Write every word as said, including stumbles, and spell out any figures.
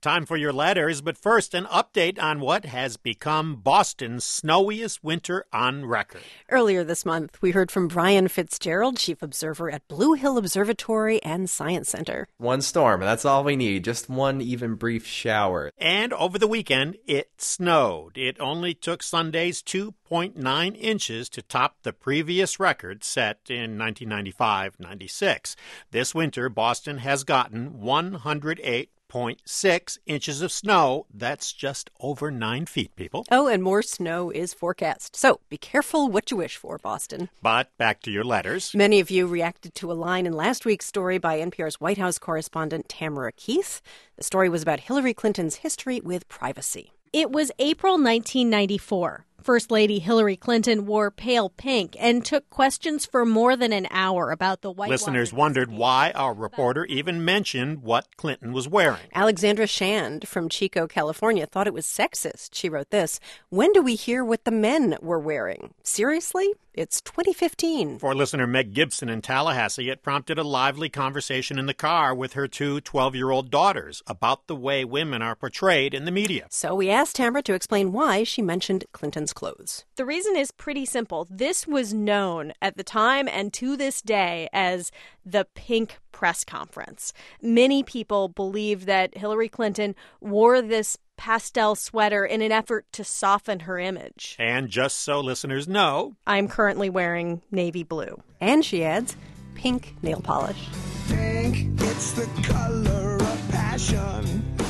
Time for your letters, but first, an update on what has become Boston's snowiest winter on record. Earlier this month, we heard from Brian Fitzgerald, chief observer at Blue Hill Observatory and Science Center. One storm, that's all we need, just one even brief shower. And over the weekend, it snowed. It only took Sunday's two point nine inches to top the previous record set in nineteen ninety-five ninety-six. This winter, Boston has gotten one hundred eight point six inches of snow. That's just over nine feet, people. Oh, and more snow is forecast. So be careful what you wish for, Boston. But back to your letters. Many of you reacted to a line in last week's story by N P R's White House correspondent Tamara Keith. The story was about Hillary Clinton's history with privacy. It was April nineteen ninety-four. First Lady Hillary Clinton wore pale pink and took questions for more than an hour about the White Listeners wondered why our reporter even mentioned what Clinton was wearing. Alexandra Shand from Chico, California, thought it was sexist. She wrote this: "When do we hear what the men were wearing? Seriously? It's twenty fifteen. For listener Meg Gibson in Tallahassee, it prompted a lively conversation in the car with her two twelve-year-old daughters about the way women are portrayed in the media. So we asked Tamara to explain why she mentioned Clinton's clothes. The reason is pretty simple. This was known at the time and to this day as the pink press conference. Many people believe that Hillary Clinton wore this pastel sweater in an effort to soften her image. And just so listeners know, I'm currently wearing navy blue. And she adds, pink nail polish. Pink, it's the color of passion.